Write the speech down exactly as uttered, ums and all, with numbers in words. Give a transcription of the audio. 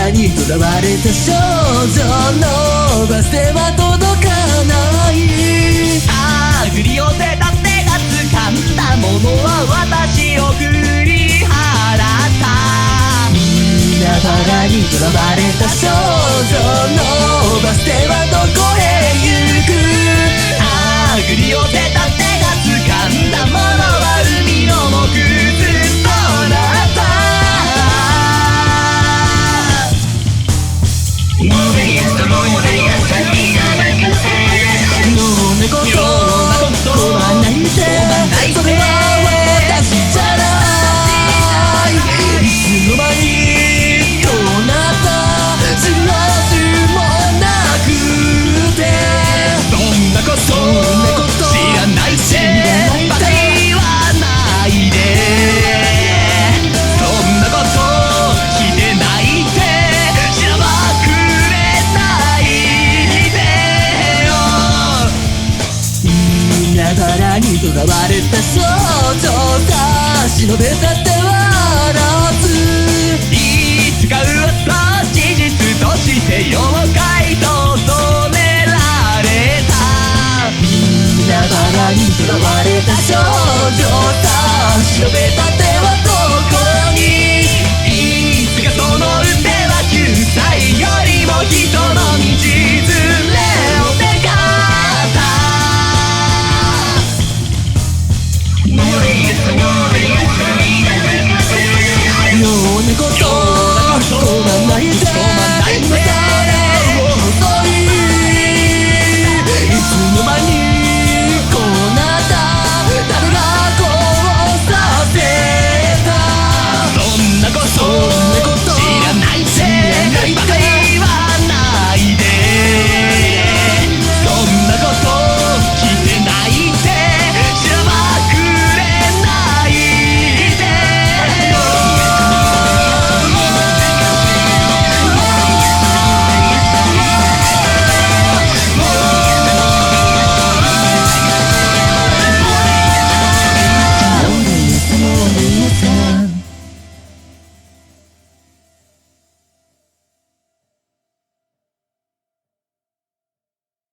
柄にとらわれた少女のバスでは届かない。 あぐり寄せた手が掴んだものは私を振り払った。 海原にとらわれた少女のバスではどこへ行く。 あぐり寄せた手が掴んだものは海の木図となった。 猫と飛ばないで、それは私じゃない。いつの間にどうなった知らずもなくて。 そんなこと知らないでバカ言わないで。そんなことしてないで知らばくれないでよ。 海原にとらわれた少女さ、忍べたってはなず。 いつか噂事実として妖怪と止められた。 海原にとらわれた少女さ、忍べたってはどこに。 いつかその腕はきゅうさいよりも人の道連れを願った。 妙なことこまないで、